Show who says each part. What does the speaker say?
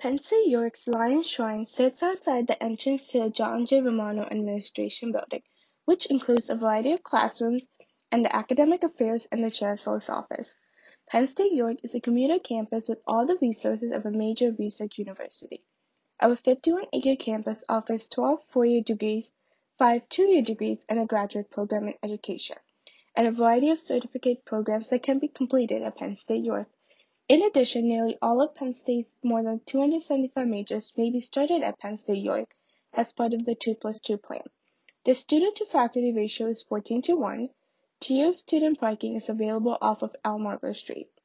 Speaker 1: Penn State York's Lion Shrine sits outside the entrance to the John J. Romano Administration Building, which includes a variety of classrooms and the Academic Affairs and the Chancellor's Office. Penn State York is a commuter campus with all the resources of a major research university. Our 51-acre campus offers 12 four-year degrees, 5 two-year degrees, and a graduate program in education, and a variety of certificate programs that can be completed at Penn State York. In addition, nearly all of Penn State's more than 275 majors may be started at Penn State York as part of the 2+2 plan. The student-to-faculty ratio is 14:1. Tiered student parking is available off of Elm Arbor Street.